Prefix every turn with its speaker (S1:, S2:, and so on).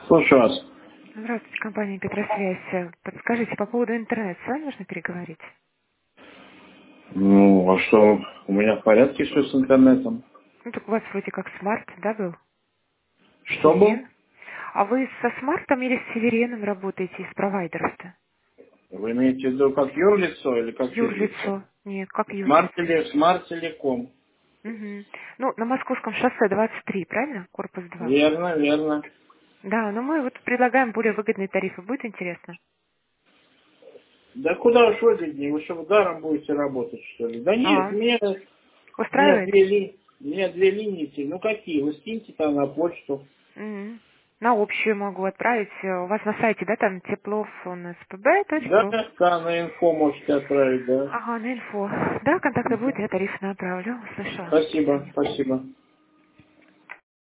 S1: Слушаю вас.
S2: Здравствуйте, компания Петросвязь. Подскажите, по поводу интернета с вами нужно переговорить?
S1: Ну, а что, у меня в порядке все с интернетом?
S2: Ну, так у вас вроде как смарт, да, был?
S1: Что был?
S2: Северен. А вы со смартом или с Севереном работаете из провайдеров-то?
S1: Вы имеете в виду как юрлицо или как физлицо?
S2: Юрлицо. Нет, как юрлицо.
S1: Смарт Телеком.
S2: Угу. Ну, на Московском шоссе 23, правильно? Корпус 2.
S1: Верно, верно.
S2: Да, но мы вот предлагаем более выгодные тарифы. Будет интересно?
S1: Да куда уж выгоднее, вы что, даром будете работать, что ли? Да нет,
S2: А,
S1: мне
S2: устраивает?
S1: две линии, ну какие, вы скиньте там на почту.
S2: Мгм. На общую могу отправить. У вас на сайте, да, там
S1: Да,
S2: теплофонспб.ру.
S1: да, на инфо можете отправить, да.
S2: Ага, на инфо. Да, контакты будет,
S1: Мгм.
S2: я тариф направлю. Услышала. До
S1: Спасибо,
S2: свидания.
S1: спасибо.